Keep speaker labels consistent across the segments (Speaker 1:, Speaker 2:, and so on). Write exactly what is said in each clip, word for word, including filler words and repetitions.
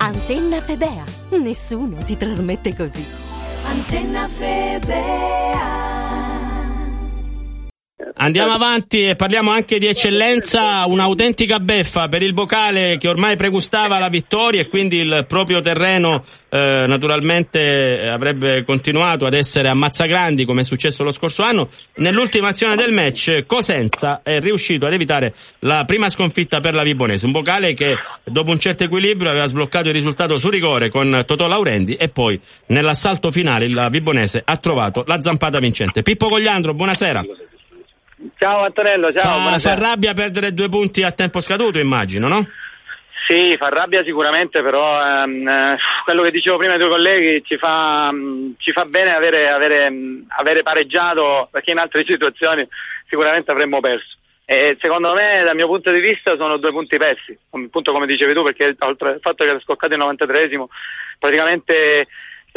Speaker 1: Antenna Febea. Nessuno ti trasmette così.
Speaker 2: Antenna Febea.
Speaker 3: Andiamo avanti e parliamo anche di eccellenza, un'autentica beffa per il Bocale che ormai pregustava la vittoria e quindi il proprio terreno eh, naturalmente avrebbe continuato ad essere ammazzagrandi come è successo lo scorso anno. Nell'ultima azione del match Cosenza è riuscito ad evitare la prima sconfitta per la Vibonese, un Bocale che dopo un certo equilibrio aveva sbloccato il risultato su rigore con Totò Laurendi e poi nell'assalto finale la Vibonese ha trovato la zampata vincente. Pippo Cogliandro, buonasera.
Speaker 4: Ciao Antonello, ciao.
Speaker 3: Fa, fa rabbia perdere due punti a tempo scaduto, immagino, no?
Speaker 4: Sì, fa rabbia sicuramente, però ehm, quello che dicevo prima ai tuoi colleghi ci fa, mh, ci fa bene avere, avere, mh, avere pareggiato, perché in altre situazioni sicuramente avremmo perso. E secondo me, dal mio punto di vista, sono due punti persi, appunto come dicevi tu, perché oltre al fatto che era scoccato il novantatreesimo, praticamente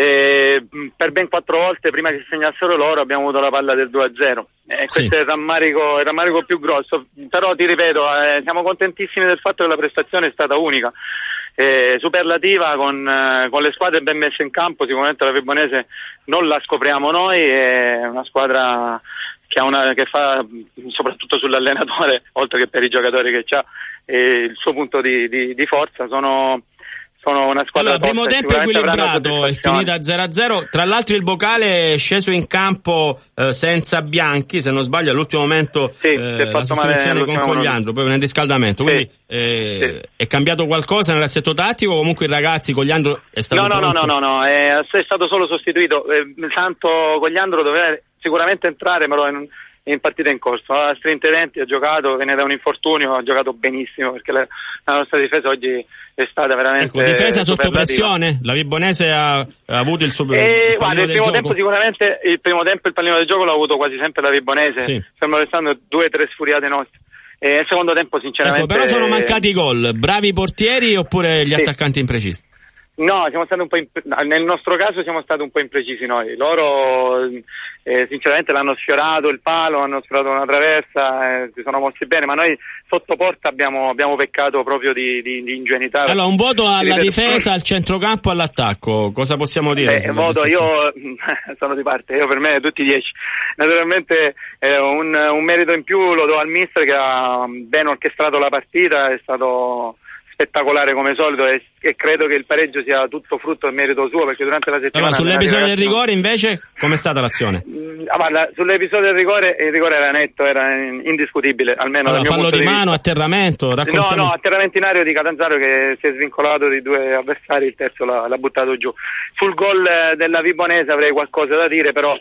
Speaker 4: eh, per ben quattro volte prima che segnassero loro abbiamo avuto la palla del due a zero. Eh, questo sì. è il rammarico, il rammarico più grosso, però ti ripeto, eh, siamo contentissimi del fatto che la prestazione è stata unica, eh, superlativa, con, eh, con le squadre ben messe in campo. Sicuramente la Vibonese non la scopriamo noi, è una squadra che, ha una, che fa, soprattutto sull'allenatore, oltre che per i giocatori che c'ha, eh, il suo punto di, di, di forza. Sono Sono una squadra.
Speaker 3: Allora, primo tempo equilibrato, è finita zero a zero. Tra l'altro il Bocale è sceso in campo eh, senza Bianchi, se non sbaglio all'ultimo momento,
Speaker 4: sì,
Speaker 3: eh, la sostituzione con Cogliandro, poi nel riscaldamento. Quindi sì, eh, sì. È cambiato qualcosa nell'assetto tattico o comunque i ragazzi, Cogliandro è stato
Speaker 4: No, no, no, no, no, no, è, è stato solo sostituito. Eh, tanto Cogliandro doveva sicuramente entrare, però in, in partita in corso. A sprint eventi ha giocato, viene da un infortunio, ha giocato benissimo, perché la, la nostra difesa oggi è stata veramente.
Speaker 3: Ecco, difesa sotto pressione, la Vibonese ha, ha avuto il suo
Speaker 4: eh, il guarda, il primo gioco. tempo sicuramente il primo tempo il pallino del gioco l'ha avuto quasi sempre la Vibonese, sì. Fermo restando due o tre sfuriate nostre. E il secondo tempo sinceramente.
Speaker 3: Ecco, però sono mancati i gol, bravi portieri oppure gli sì. attaccanti imprecisi?
Speaker 4: No, siamo stati un po' imp- nel nostro caso siamo stati un po' imprecisi noi. Loro eh, sinceramente l'hanno sfiorato il palo, hanno sfiorato una traversa, eh, si sono mossi bene, ma noi sotto porta abbiamo, abbiamo peccato proprio di, di, di ingenuità.
Speaker 3: Allora, un voto alla difesa, al centrocampo, all'attacco, cosa possiamo dire?
Speaker 4: Beh, voto, io sono di parte, io per me tutti dieci. Naturalmente eh, un, un merito in più lo do al mister che ha ben orchestrato la partita, è stato spettacolare come solito e, e credo che il pareggio sia tutto frutto del merito suo, perché durante la settimana.
Speaker 3: Allora, sull'episodio del rigore invece com'è stata l'azione?
Speaker 4: Mm, ah, guarda, sull'episodio del rigore il rigore era netto, era indiscutibile, almeno
Speaker 3: allora,
Speaker 4: dal mio
Speaker 3: fallo
Speaker 4: punto
Speaker 3: di,
Speaker 4: di
Speaker 3: mano,
Speaker 4: vista.
Speaker 3: atterramento,
Speaker 4: raccontami. No, no, atterramento in aria di Catanzaro che si è svincolato di due avversari, il terzo l'ha, l'ha buttato giù. Sul gol della Vibonese avrei qualcosa da dire, però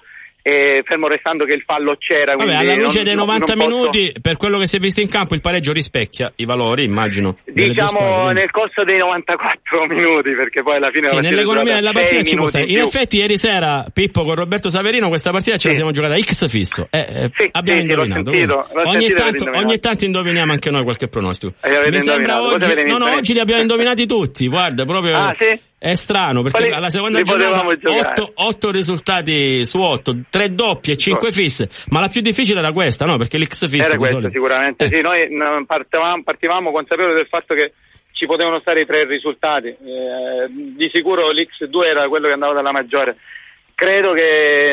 Speaker 4: e fermo restando che il fallo c'era.
Speaker 3: Vabbè, alla luce
Speaker 4: non,
Speaker 3: dei novanta
Speaker 4: non
Speaker 3: minuti,
Speaker 4: posso...
Speaker 3: per quello che si è visto in campo, il pareggio rispecchia i valori, immagino.
Speaker 4: Diciamo squadre, nel corso dei novantaquattro minuti, perché poi alla fine
Speaker 3: sì, nell'economia della partita ci può stare. In
Speaker 4: più.
Speaker 3: effetti ieri sera Pippo con Roberto Saverino questa partita ce sì. la siamo giocata X fisso. Eh, eh,
Speaker 4: sì,
Speaker 3: abbiamo
Speaker 4: sì,
Speaker 3: indovinato.
Speaker 4: L'ho sentito, l'ho
Speaker 3: ogni,
Speaker 4: sentito
Speaker 3: tanto, ogni tanto indoviniamo anche noi qualche pronostico. Mi sembra oggi, no, no, oggi li abbiamo indovinati tutti. Guarda, proprio.
Speaker 4: Ah, sì?
Speaker 3: È strano perché
Speaker 4: Quali,
Speaker 3: alla seconda giornata otto risultati su otto, tre doppie e cinque fisse, ma la più difficile era questa, no? Perché l'X fisso
Speaker 4: era questa sicuramente, eh. sì, noi partivamo, partivamo consapevoli del fatto che ci potevano stare i tre risultati, eh, di sicuro l'X due era quello che andava dalla maggiore. Credo che,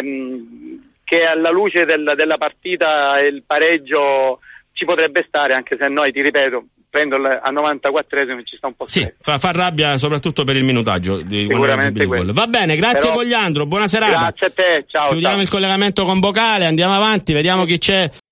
Speaker 4: che alla luce del, della partita il pareggio ci potrebbe stare, anche se noi, ti ripeto, prenderlo a novantaquattresimo ci sta un po'
Speaker 3: sì, fa, fa rabbia soprattutto per il minutaggio di
Speaker 4: sicuramente
Speaker 3: gol. Va bene, grazie. Però, Cogliandro, buona serata.
Speaker 4: Grazie a te, ciao.
Speaker 3: Chiudiamo
Speaker 4: ciao.
Speaker 3: il collegamento con Bocale, andiamo avanti, vediamo chi c'è